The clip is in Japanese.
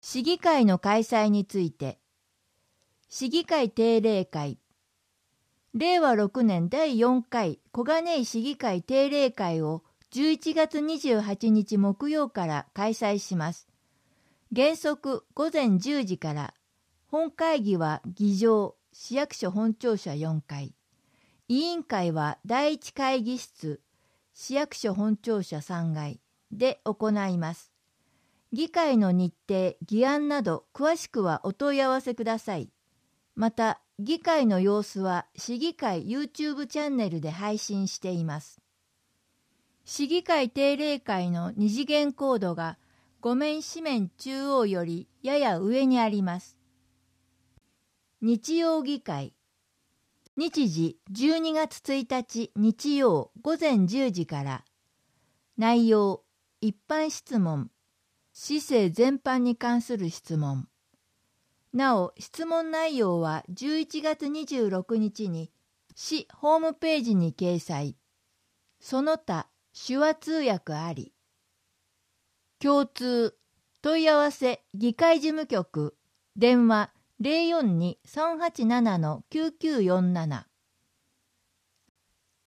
市議会の開催について。市議会定例会。令和6年第4回小金井市議会定例会を11月28日木曜から開催します。原則午前10時から、本会議は議場、市役所本庁舎4階、委員会は第一会議室、市役所本庁舎3階で行います。議会の日程、議案など詳しくはお問い合わせください。また、議会の様子は市議会 YouTube チャンネルで配信しています。市議会定例会の二次元コードが5面紙面中央よりやや上にあります。日曜議会。日時12月1日日曜午前10時から。内容、一般質問、市政全般に関する質問。なお、質問内容は11月26日に市ホームページに掲載。その他、手話通訳あり。共通、問い合わせ議会事務局、電話 042-387-9947